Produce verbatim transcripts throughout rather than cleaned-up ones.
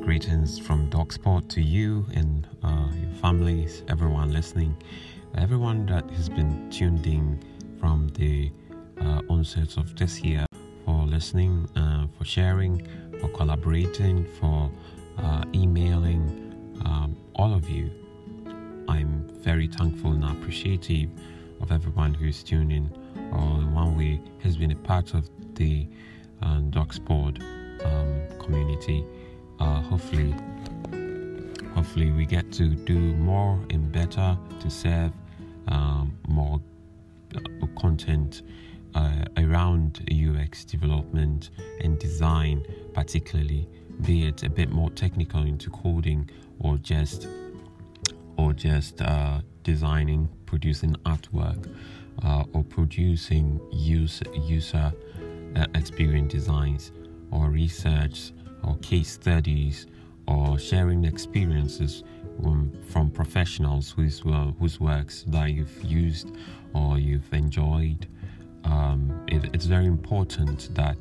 greetings from DocSport to you and uh, your families, everyone listening, everyone that has been tuned in from the uh, onset of this year, for listening, uh, for sharing, for collaborating, for uh, emailing, um, all of you. I'm very thankful and appreciative of everyone who's tuned in or in one way has been a part of the uh, DocSport um, community. Uh, hopefully, hopefully we get to do more and better to serve um, more uh, content uh, around U X development and design, particularly, be it a bit more technical into coding or just or just uh, designing, producing artwork, uh, or producing user user uh, experience designs, or research, or case studies, or sharing experiences um, from professionals whose uh, whose works that you've used or you've enjoyed. Um, it, it's very important that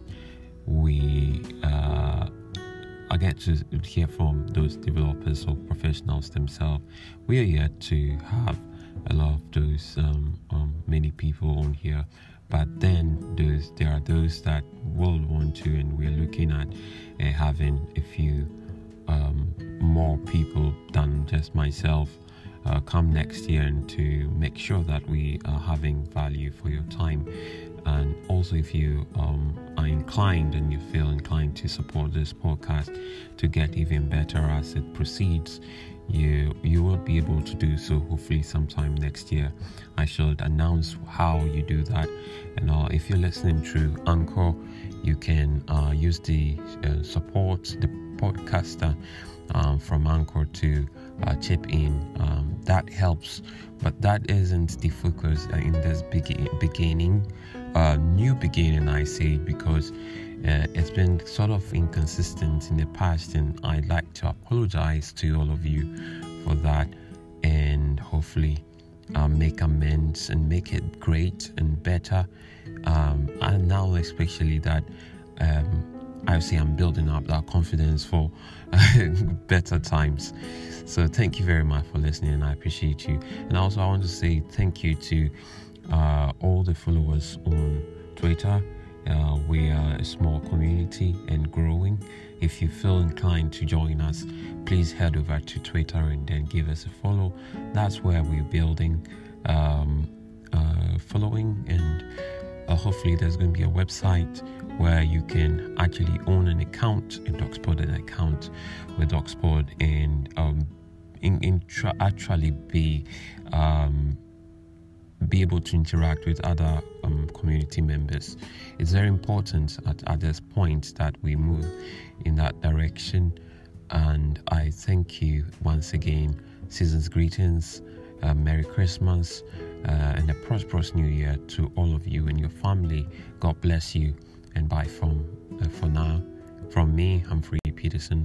we uh, I get to hear from those developers or professionals themselves. We are here to have a lot of those um, um, many people on here, but then those there are those that will want to, and we're looking at uh, having a few um, more people than just myself uh, come next year, and to make sure that we are having value for your time. And also, if you um, are inclined and you feel inclined to support this podcast to get even better as it proceeds, you you will be able to do so hopefully sometime next year. I should announce how you do that. And uh, if you're listening through Anchor, you can uh, use the uh, support the podcaster um, from Anchor to uh, chip in. Um, that helps, but that isn't the focus in this begin- beginning. Uh, new beginning, I say, because uh, it's been sort of inconsistent in the past, and I'd like to apologize to all of you for that, and hopefully uh, make amends and make it great and better. Um, and now especially that um, I say I'm building up that confidence for better times. So thank you very much for listening, and I appreciate you. And also I want to say thank you to Uh, all the followers on Twitter. Uh, we are a small community and growing. If you feel inclined to join us, please head over to Twitter and then give us a follow. That's where we're building um, uh, following, and uh, hopefully there's going to be a website where you can actually own an account, a DocSport an account with DocSport, and um, in, in tra- actually be um, be able to interact with other um, community members. It's very important at, at this point that we move in that direction. And I thank you once again. Season's greetings, uh, Merry Christmas, uh, and a prosperous New Year to all of you and your family. God bless you. And bye from uh, for now. From me, Humphrey Peterson.